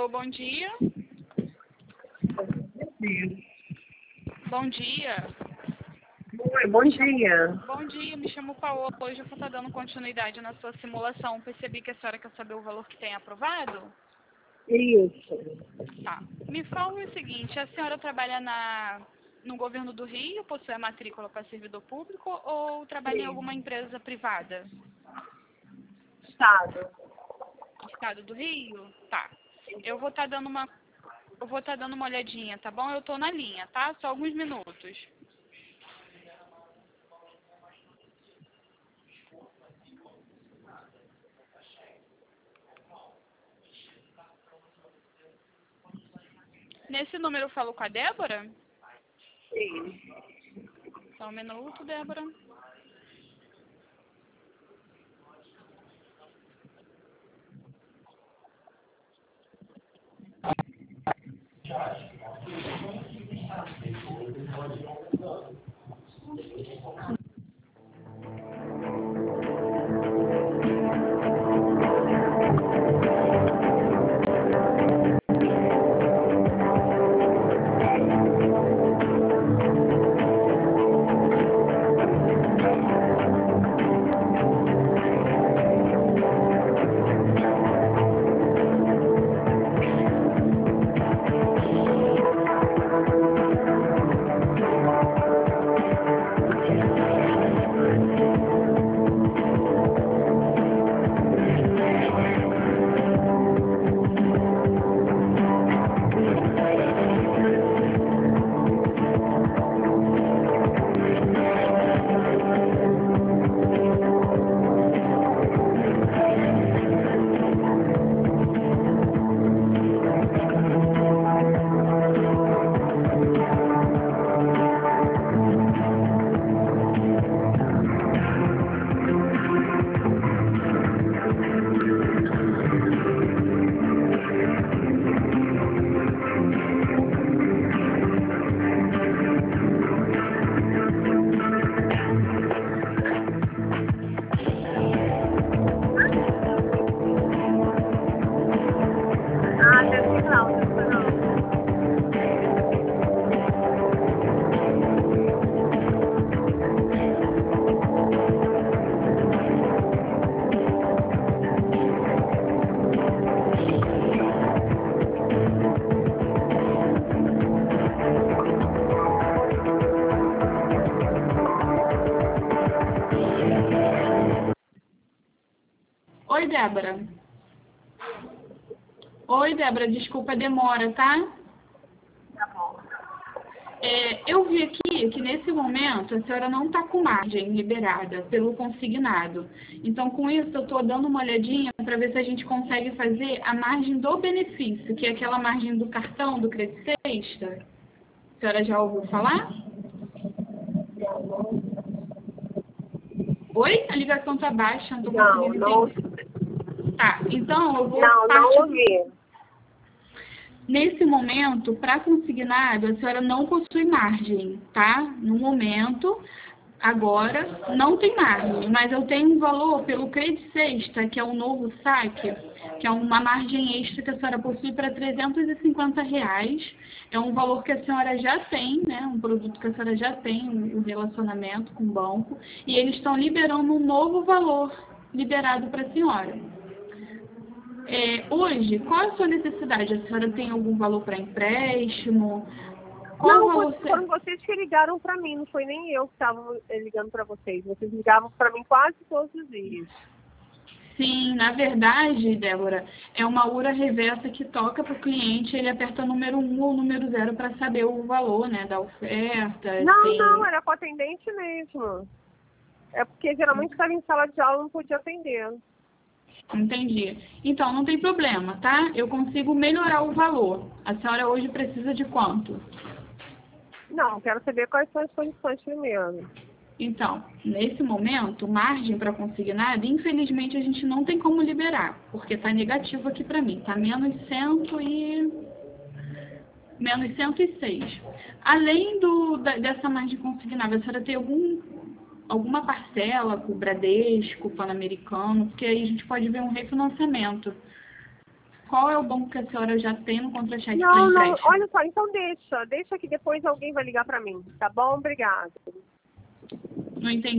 Alô, bom dia. Bom dia. Oi, bom dia. Bom dia, me chamo Paola. Hoje eu vou estar dando continuidade na sua simulação. Percebi que a senhora quer saber o valor que tem aprovado? Isso. Tá. Me fala o seguinte, a senhora trabalha no governo do Rio, possui a matrícula para servidor público ou trabalha em alguma empresa privada? Estado. Estado do Rio? Tá. Eu vou estar dando uma olhadinha, tá bom? Eu tô na linha, tá? Só alguns minutos. Nesse número eu falo com a Débora? Sim. Só um minuto, Débora. Ah, deve ser não, deve ser não. Oi, Débora. Oi, Débora, desculpa a demora, tá? Tá bom. Eu vi aqui que nesse momento a senhora não está com margem liberada pelo consignado. Então, com isso, eu estou dando uma olhadinha para ver se a gente consegue fazer a margem do benefício, que é aquela margem do cartão, do Credit Sexta. A senhora já ouviu falar? Oi? A ligação está baixa, não estou Não, conseguindo não, entender. Tá, então eu vou não partir. ouvi. Nesse momento, para consignado, a senhora não possui margem, tá? No momento, agora, não tem margem, mas eu tenho um valor pelo Credit Sexta, que é um novo saque, que é uma margem extra que a senhora possui para R$ 350. É um valor que a senhora já tem, né? Um produto que a senhora já tem, um relacionamento com o banco, e eles estão liberando um novo valor liberado para a senhora. Hoje, qual é a sua necessidade? A senhora tem algum valor para empréstimo? Qual Não, valor foram vocês que ligaram pra mim, não foi nem eu que estava ligando pra vocês. Vocês ligavam pra mim quase todos os dias. Sim, na verdade, Débora, é uma URA reversa que toca para o cliente, ele aperta o número 1 ou o número 0 para saber o valor, né, da oferta. Não, era com atendente mesmo. É porque geralmente estava em sala de aula e não podia atender. Entendi. Então, não tem problema, tá? Eu consigo melhorar o valor. A senhora hoje precisa de quanto? Não, quero saber quais são as condições primeiro. Então, nesse momento, margem para consignado, infelizmente a gente não tem como liberar, porque está negativo aqui para mim, está menos 106. Além dessa margem consignável, a senhora tem alguma parcela com o Bradesco, Pan-Americano, porque aí a gente pode ver um refinanciamento. Qual é o banco que a senhora já tem no contra-cheque para Não, empréstimo? olha só, então deixa que depois alguém vai ligar para mim, tá bom? Obrigada. Não entendi.